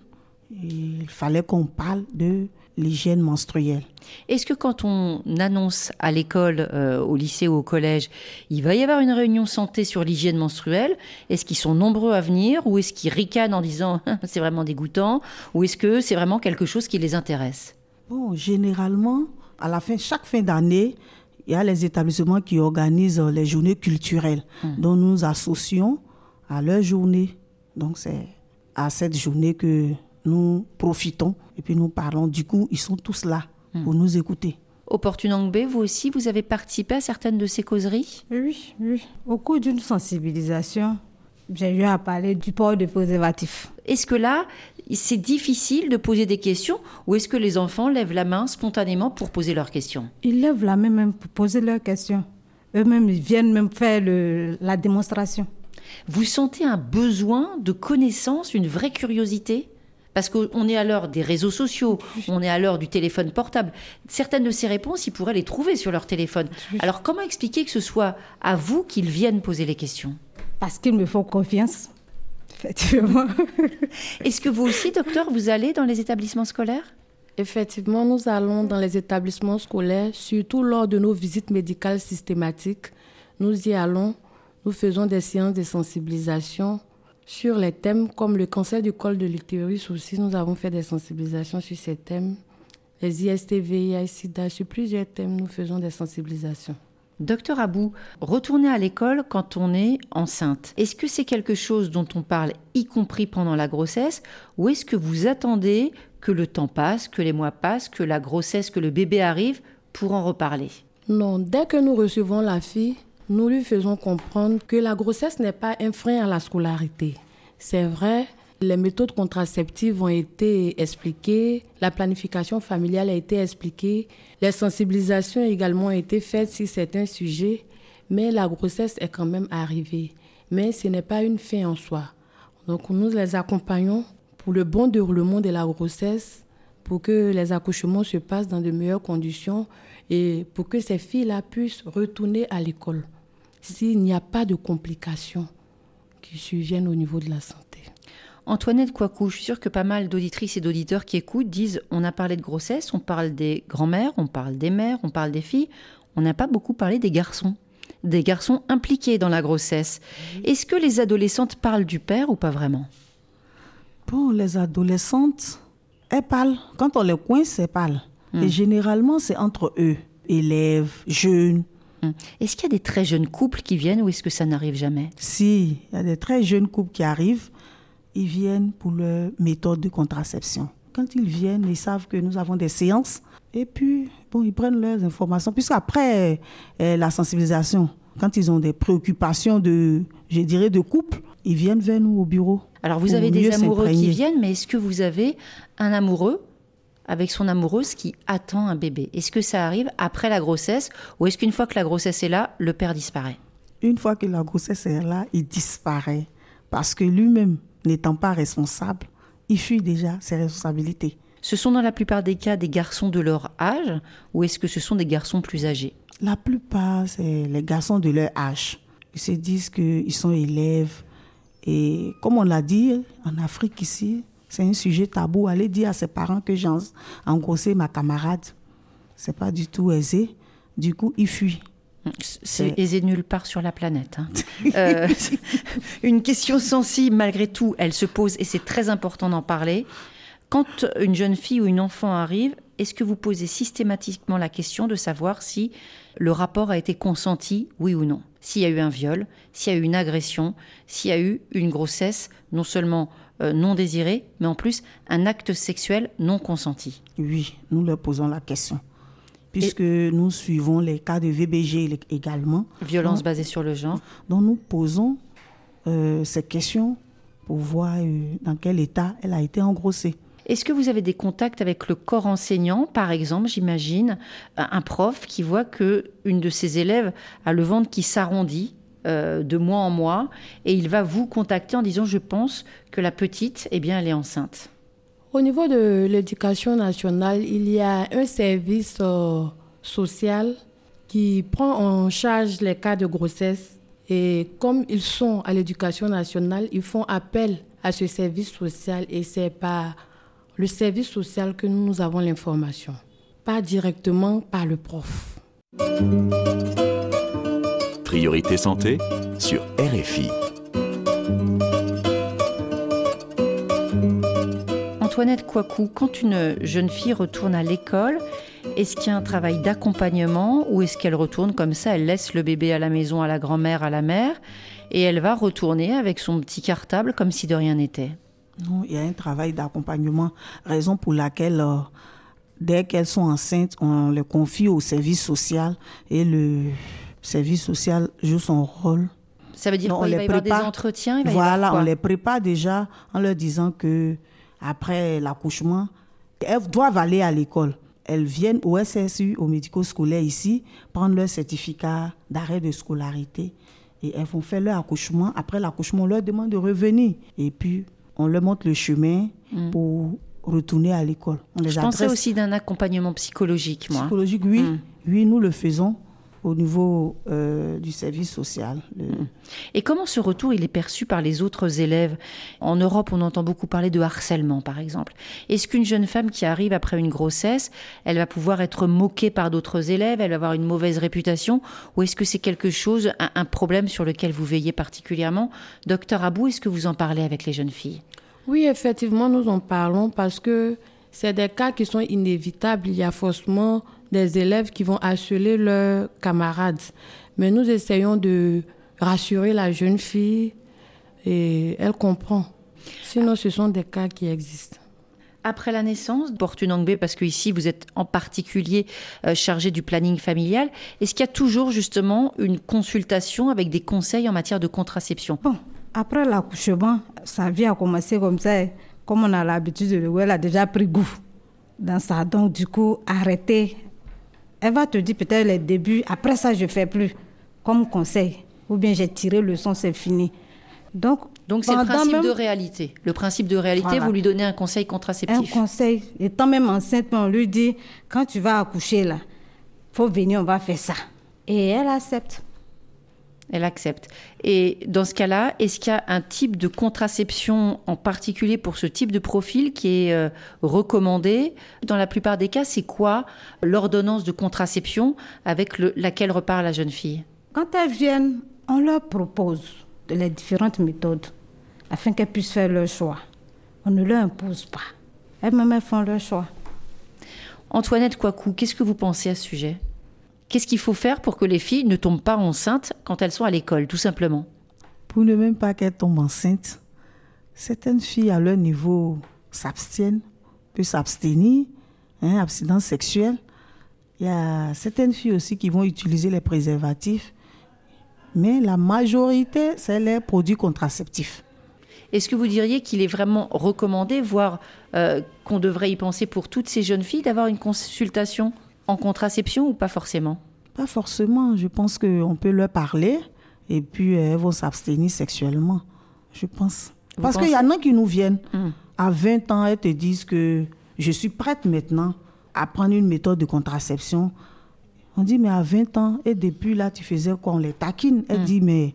il fallait qu'on parle de l'hygiène menstruelle. Est-ce que quand on annonce à l'école, au lycée ou au collège, il va y avoir une réunion santé sur l'hygiène menstruelle, est-ce qu'ils sont nombreux à venir ou est-ce qu'ils ricanent en disant « c'est vraiment dégoûtant » ou est-ce que c'est vraiment quelque chose qui les intéresse? Bon, généralement, à la fin, chaque fin d'année, il y a les établissements qui organisent les journées culturelles dont nous nous associons à leur journée. Donc, c'est à cette journée que nous profitons et puis nous parlons. Du coup, ils sont tous là pour nous écouter. Opportunangbe, vous aussi, vous avez participé à certaines de ces causeries? Oui. Au cours d'une sensibilisation, j'ai eu à parler du port de préservatifs. Est-ce que là, c'est difficile de poser des questions ou est-ce que les enfants lèvent la main spontanément pour poser leurs questions? Ils lèvent la main même pour poser leurs questions. Eux-mêmes, ils viennent même faire la démonstration. Vous sentez un besoin de connaissance, une vraie curiosité? Parce qu'on est à l'heure des réseaux sociaux, on est à l'heure du téléphone portable. Certaines de ces réponses, ils pourraient les trouver sur leur téléphone. Alors comment expliquer que ce soit à vous qu'ils viennent poser les questions? Parce qu'ils me font confiance, effectivement. Est-ce que vous aussi, docteur, vous allez dans les établissements scolaires? Effectivement, nous allons dans les établissements scolaires, surtout lors de nos visites médicales systématiques. Nous y allons, nous faisons des séances de sensibilisation sur les thèmes comme le cancer du col de l'utérus aussi. Nous avons fait des sensibilisations sur ces thèmes. Les IST, VIH, SIDA, sur plusieurs thèmes, nous faisons des sensibilisations. Docteur Abou, retourner à l'école quand on est enceinte, est-ce que c'est quelque chose dont on parle, y compris pendant la grossesse, ou est-ce que vous attendez que le temps passe, que les mois passent, que la grossesse, que le bébé arrive pour en reparler? Non, dès que nous recevons la fille, nous lui faisons comprendre que la grossesse n'est pas un frein à la scolarité. C'est vrai, les méthodes contraceptives ont été expliquées, la planification familiale a été expliquée, les sensibilisations également ont été faites sur certains sujets, mais la grossesse est quand même arrivée. Mais ce n'est pas une fin en soi. Donc nous les accompagnons pour le bon déroulement de la grossesse, pour que les accouchements se passent dans de meilleures conditions et pour que ces filles-là puissent retourner à l'école s'il n'y a pas de complications qui surviennent au niveau de la santé. Antoinette Kouakou, je suis sûre que pas mal d'auditrices et d'auditeurs qui écoutent disent on a parlé de grossesse, on parle des grands-mères, on parle des mères, on parle des filles, on n'a pas beaucoup parlé des garçons impliqués dans la grossesse. Est-ce que les adolescentes parlent du père ou pas vraiment? Bon, les adolescentes, elles parlent. Quand on les coince, elles parlent. Et généralement, c'est entre eux, élèves, jeunes. Est-ce qu'il y a des très jeunes couples qui viennent ou est-ce que ça n'arrive jamais? Si, il y a des très jeunes couples qui arrivent. Ils viennent pour leur méthode de contraception. Quand ils viennent, ils savent que nous avons des séances. Et puis, bon, ils prennent leurs informations. Puisqu'après la sensibilisation, quand ils ont des préoccupations de couple, ils viennent vers nous au bureau. Alors, vous avez des amoureux qui viennent, mais est-ce que vous avez un amoureux avec son amoureuse qui attend un bébé? Est-ce que ça arrive après la grossesse ou est-ce qu'une fois que la grossesse est là, le père disparaît? Une fois que la grossesse est là, il disparaît. Parce que lui-même, n'étant pas responsable, il fuit déjà ses responsabilités. Ce sont dans la plupart des cas des garçons de leur âge ou est-ce que ce sont des garçons plus âgés? La plupart, c'est les garçons de leur âge. Ils se disent qu'ils sont élèves. Et comme on l'a dit, en Afrique ici, c'est un sujet tabou. Aller dire à ses parents que j'ai engrossé ma camarade, c'est pas du tout aisé. Du coup, il fuit. C'est aisé nulle part sur la planète. Une question sensible, malgré tout, elle se pose et c'est très important d'en parler. Quand une jeune fille ou une enfant arrive, est-ce que vous posez systématiquement la question de savoir si le rapport a été consenti, oui ou non? S'il y a eu un viol, s'il y a eu une agression, s'il y a eu une grossesse non seulement non désirée, mais en plus un acte sexuel non consenti? Oui, nous leur posons la question. Puisque nous suivons les cas de VBG également. Violence basée sur le genre. Donc nous posons ces questions pour voir dans quel état elle a été engrossée. Est-ce que vous avez des contacts avec le corps enseignant, par exemple, j'imagine, un prof qui voit qu'une de ses élèves a le ventre qui s'arrondit de mois en mois et il va vous contacter en disant « je pense que la petite, eh bien, elle est enceinte ». Au niveau de l'éducation nationale, il y a un service social qui prend en charge les cas de grossesse. Et comme ils sont à l'éducation nationale, ils font appel à ce service social et c'est par le service social que nous avons l'information, pas directement par le prof. Priorité santé sur RFI. Antoinette Kouakou, quand une jeune fille retourne à l'école, est-ce qu'il y a un travail d'accompagnement ou est-ce qu'elle retourne comme ça, elle laisse le bébé à la maison, à la grand-mère, à la mère et elle va retourner avec son petit cartable comme si de rien n'était? Non, il y a un travail d'accompagnement, raison pour laquelle dès qu'elles sont enceintes, on les confie au service social et le service social joue son rôle. Ça veut dire qu'il va y avoir des entretiens? Voilà, on les prépare déjà en leur disant que après l'accouchement, elles doivent aller à l'école. Elles viennent au SSU, au médico-scolaire ici, prendre leur certificat d'arrêt de scolarité et elles vont faire leur accouchement. Après l'accouchement, on leur demande de revenir et puis on leur montre le chemin pour retourner à l'école. Je pensais aussi d'un accompagnement psychologique, moi. Psychologique, oui. Oui, nous le faisons au niveau du service social. Et comment ce retour il est perçu par les autres élèves? En Europe, on entend beaucoup parler de harcèlement, par exemple. Est-ce qu'une jeune femme qui arrive après une grossesse, elle va pouvoir être moquée par d'autres élèves, elle va avoir une mauvaise réputation, ou est-ce que c'est quelque chose, un problème sur lequel vous veillez particulièrement? Docteur Abou, est-ce que vous en parlez avec les jeunes filles? Oui, effectivement, nous en parlons parce que c'est des cas qui sont inévitables. Il y a forcément des élèves qui vont harceler leurs camarades. Mais nous essayons de rassurer la jeune fille et elle comprend. Sinon, ce sont des cas qui existent. Après la naissance, Portunangbe, parce qu'ici vous êtes en particulier chargé du planning familial, est-ce qu'il y a toujours justement une consultation avec des conseils en matière de contraception? Bon, après l'accouchement, sa vie a commencé comme ça. Comme on a l'habitude de le voir, elle a déjà pris goût dans ça. Donc du coup, arrêtez. Elle va te dire peut-être les débuts, après ça je ne fais plus, comme conseil. Ou bien j'ai tiré le son, c'est fini. Donc c'est le principe de réalité. Le principe de réalité, voilà. Vous lui donnez un conseil contraceptif. Un conseil. Étant même enceinte, on lui dit, quand tu vas accoucher là, il faut venir, on va faire ça. Et elle accepte. Elle accepte. Et dans ce cas-là, est-ce qu'il y a un type de contraception en particulier pour ce type de profil qui est recommandé? Dans la plupart des cas, c'est quoi l'ordonnance de contraception avec laquelle repart la jeune fille? Quand elles viennent, on leur propose les différentes méthodes afin qu'elles puissent faire leur choix. On ne leur impose pas. Elles-mêmes font leur choix. Antoinette Kouakou, qu'est-ce que vous pensez à ce sujet? Qu'est-ce qu'il faut faire pour que les filles ne tombent pas enceintes quand elles sont à l'école, tout simplement? Pour ne même pas qu'elles tombent enceintes, certaines filles à leur niveau s'abstiennent, peuvent s'abstenir, abstinence sexuelle. Il y a certaines filles aussi qui vont utiliser les préservatifs, mais la majorité, c'est les produits contraceptifs. Est-ce que vous diriez qu'il est vraiment recommandé, voire qu'on devrait y penser pour toutes ces jeunes filles, d'avoir une consultation en contraception ou pas forcément? Pas forcément. Je pense qu'on peut leur parler et puis elles vont s'abstenir sexuellement, je pense. Parce qu'il y en a qui nous viennent. À 20 ans, elles te disent que je suis prête maintenant à prendre une méthode de contraception. On dit, mais à 20 ans, et depuis là, tu faisais quoi? On les taquine. Elle dit, mais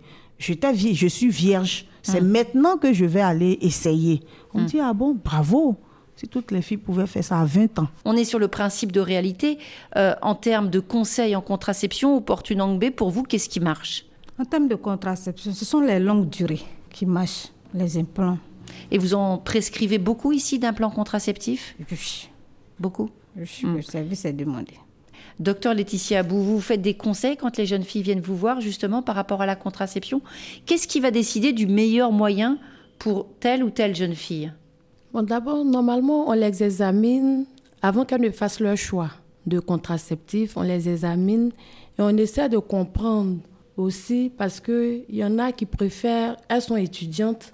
je suis vierge. C'est maintenant que je vais aller essayer. On dit, ah bon, bravo. Si toutes les filles pouvaient faire ça à 20 ans. On est sur le principe de réalité. En termes de conseils en contraception, au Portunangbe, pour vous, qu'est-ce qui marche? En termes de contraception, ce sont les longues durées qui marchent, les implants. Et vous en prescrivez beaucoup ici d'implants contraceptifs? Oui. Beaucoup? Le service est demandé. Docteur Laetitia Abou, vous faites des conseils quand les jeunes filles viennent vous voir justement par rapport à la contraception. Qu'est-ce qui va décider du meilleur moyen pour telle ou telle jeune fille? Bon, d'abord, normalement, on les examine avant qu'elles ne fassent leur choix de contraceptif. On les examine et on essaie de comprendre aussi parce qu'il y en a qui préfèrent, elles sont étudiantes,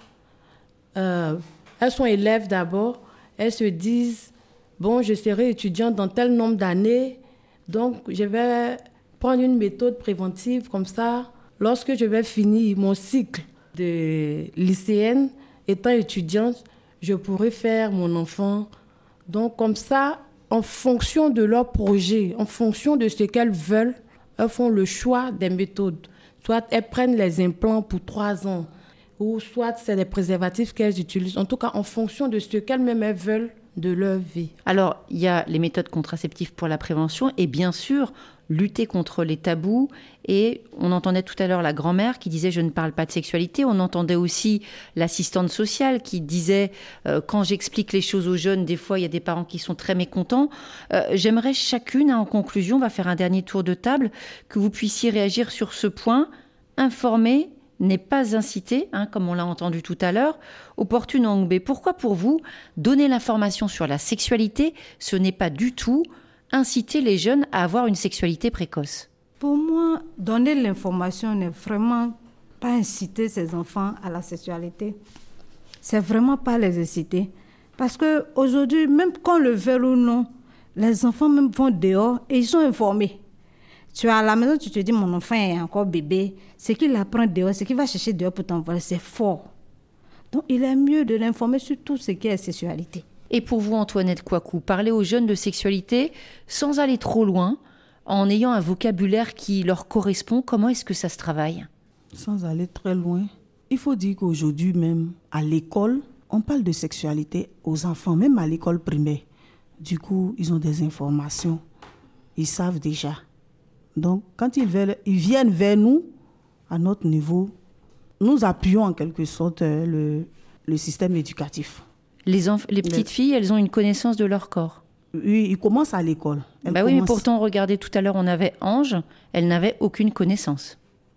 elles sont élèves d'abord, elles se disent, bon, je serai étudiante dans tel nombre d'années, donc je vais prendre une méthode préventive comme ça. Lorsque je vais finir mon cycle de lycéenne, étant étudiante, je pourrai faire mon enfant. Donc comme ça, en fonction de leur projet, en fonction de ce qu'elles veulent, elles font le choix des méthodes. Soit elles prennent les implants pour 3 ans, ou soit c'est des préservatifs qu'elles utilisent. En tout cas, en fonction de ce qu'elles-mêmes elles veulent de leur vie. Alors, il y a les méthodes contraceptives pour la prévention et bien sûr, lutter contre les tabous. Et on entendait tout à l'heure la grand-mère qui disait « je ne parle pas de sexualité ». On entendait aussi l'assistante sociale qui disait quand j'explique les choses aux jeunes, des fois, il y a des parents qui sont très mécontents. J'aimerais chacune, en conclusion, on va faire un dernier tour de table, que vous puissiez réagir sur ce point, informer n'est pas incité, comme on l'a entendu tout à l'heure, opportune en B. Pourquoi pour vous, donner l'information sur la sexualité, ce n'est pas du tout inciter les jeunes à avoir une sexualité précoce? Pour moi, donner l'information n'est vraiment pas inciter ces enfants à la sexualité. C'est vraiment pas les inciter. Parce qu'aujourd'hui, même qu'on le veuille ou non, les enfants même vont dehors et ils sont informés. Tu es à la maison, tu te dis, mon enfant est encore bébé. Ce qu'il apprend dehors, ce qu'il va chercher dehors pour t'envoyer, c'est fort. Donc, il est mieux de l'informer sur tout ce qui est sexualité. Et pour vous, Antoinette Kouakou, parler aux jeunes de sexualité sans aller trop loin, en ayant un vocabulaire qui leur correspond, comment est-ce que ça se travaille? Sans aller très loin, il faut dire qu'aujourd'hui même, à l'école, on parle de sexualité aux enfants, même à l'école primaire. Du coup, ils ont des informations. Ils savent déjà. Donc, quand ils viennent vers nous, à notre niveau, nous appuyons en quelque sorte le système éducatif. Les petites filles, elles ont une connaissance de leur corps. Oui, ils commencent à l'école. Oui, mais pourtant, regardez, tout à l'heure, on avait Ange, elle n'avait aucune connaissance.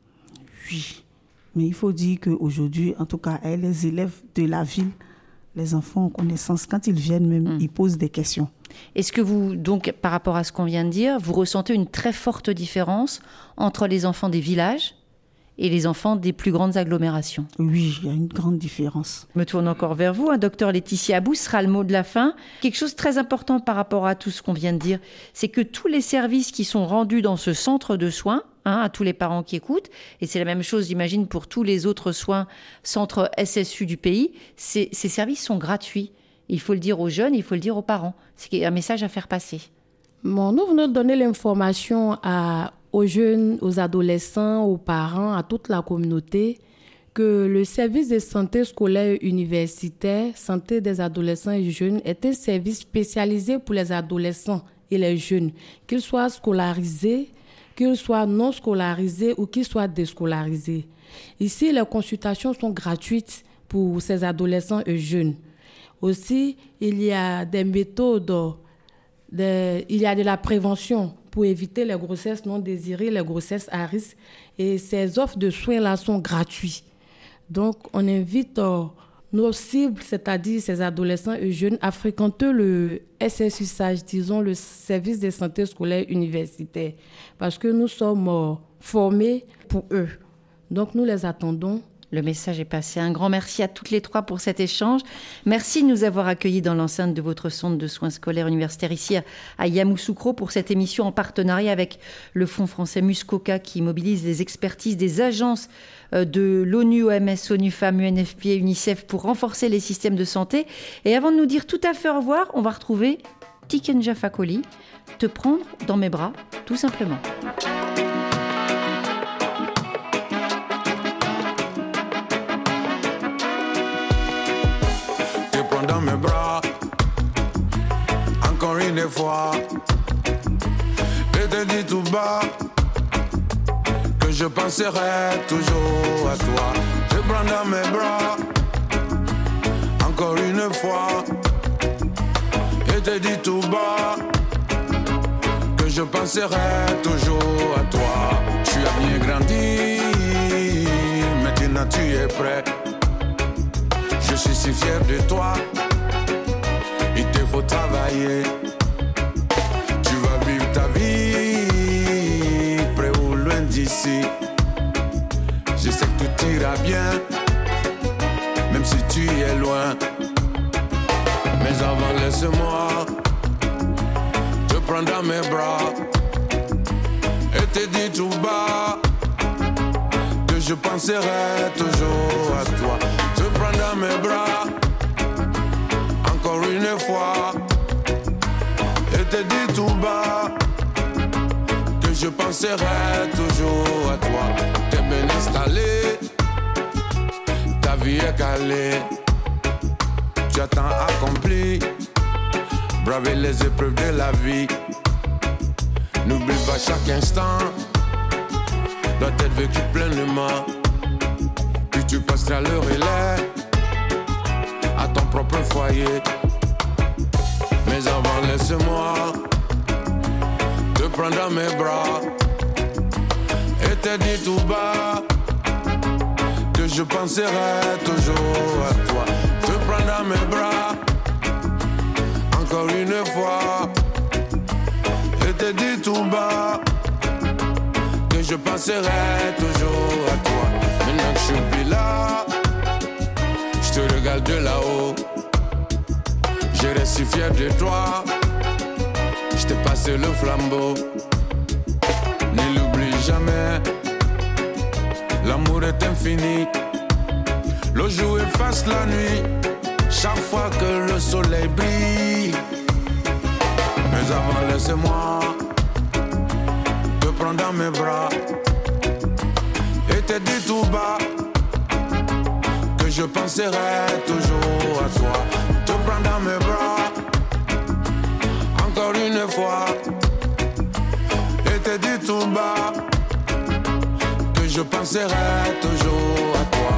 Oui, mais il faut dire qu'aujourd'hui, en tout cas, les élèves de la ville, les enfants ont connaissance. Quand ils viennent même, ils posent des questions. Est-ce que vous, donc, par rapport à ce qu'on vient de dire, vous ressentez une très forte différence entre les enfants des villages et les enfants des plus grandes agglomérations? Oui, il y a une grande différence. Je me tourne encore vers vous, docteur Laetitia Abou, sera le mot de la fin. Quelque chose de très important par rapport à tout ce qu'on vient de dire, c'est que tous les services qui sont rendus dans ce centre de soins, à tous les parents qui écoutent, et c'est la même chose, j'imagine, pour tous les autres centres SSU du pays, ces services sont gratuits. Il faut le dire aux jeunes, il faut le dire aux parents. C'est un message à faire passer. Bon, nous venons de donner l'information aux jeunes, aux adolescents, aux parents, à toute la communauté, que le service de santé scolaire universitaire, santé des adolescents et jeunes, est un service spécialisé pour les adolescents et les jeunes, qu'ils soient scolarisés, qu'ils soient non scolarisés ou qu'ils soient déscolarisés. Ici, les consultations sont gratuites pour ces adolescents et jeunes. Aussi, il y a des méthodes, il y a de la prévention pour éviter les grossesses non désirées, les grossesses à risque. Et ces offres de soins-là sont gratuites. Donc, on invite nos cibles, c'est-à-dire ces adolescents et jeunes, à fréquenter le SSU-SAGE, disons le service de santé scolaire universitaire, parce que nous sommes formés pour eux. Donc, nous les attendons. Le message est passé. Un grand merci à toutes les trois pour cet échange. Merci de nous avoir accueillis dans l'enceinte de votre centre de soins scolaires universitaires ici à Yamoussoukro pour cette émission en partenariat avec le Fonds français Muskoka qui mobilise les expertises des agences de l'ONU, OMS, ONU Femmes, UNFPA, UNICEF pour renforcer les systèmes de santé. Et avant de nous dire tout à fait au revoir, on va retrouver Tikenja Fakoli, te prendre dans mes bras, tout simplement. Dans mes bras, encore une fois, je te dis tout bas que je penserai toujours à toi. Je prends dans mes bras, encore une fois, je te dis tout bas je penserai toujours à toi. Tu as bien grandi, maintenant tu es prêt. Je suis si fier de toi, il te faut travailler. Tu vas vivre ta vie, près ou loin d'ici. Je sais que tout ira bien, même si tu es loin. Mais avant laisse-moi te prendre dans mes bras et te dire tout bas que je penserai toujours à toi. Te prendre dans mes bras encore une fois et te dire tout bas que je penserai toujours à toi. T'es bien installé, ta vie est calée, tu as tant accompli, braver les épreuves de la vie. N'oublie pas chaque instant doit être vécu pleinement. Puis tu passeras le relais à ton propre foyer. Mais avant laisse-moi te prendre dans mes bras et te dire tout bas que je penserai toujours à toi. Te prendre dans mes bras encore une fois et te dire tout bas que je penserai toujours à toi. Maintenant que je suis plus là, je te regarde de là-haut, je reste si fier de toi. Je t'ai passé le flambeau, ne l'oublie jamais, l'amour est infini. Le jour efface la nuit, chaque fois que le soleil brille. Mais avant laisse-moi te prendre dans mes bras et te dire tout bas que je penserai toujours à toi. Te prendre dans mes bras encore une fois et te dire tout bas que je penserai toujours à toi.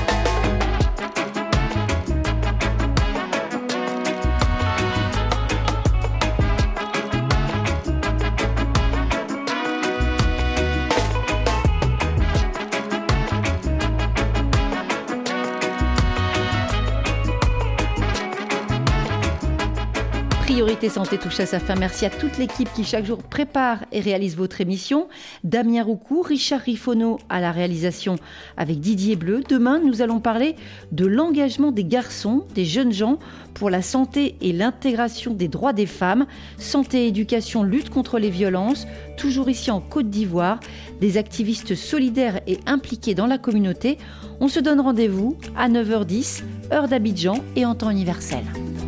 Priorité Santé touche à sa fin. Merci à toute l'équipe qui chaque jour prépare et réalise votre émission. Damien Roucou, Richard Rifono à la réalisation avec Didier Bleu. Demain, nous allons parler de l'engagement des garçons, des jeunes gens pour la santé et l'intégration des droits des femmes. Santé, éducation, lutte contre les violences. Toujours ici en Côte d'Ivoire, des activistes solidaires et impliqués dans la communauté. On se donne rendez-vous à 9h10, heure d'Abidjan et en temps universel.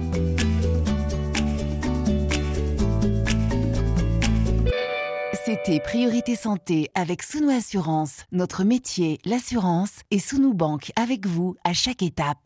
C'était Priorité Santé avec Sounou Assurance. Notre métier, l'assurance, et Sounou Bank avec vous à chaque étape.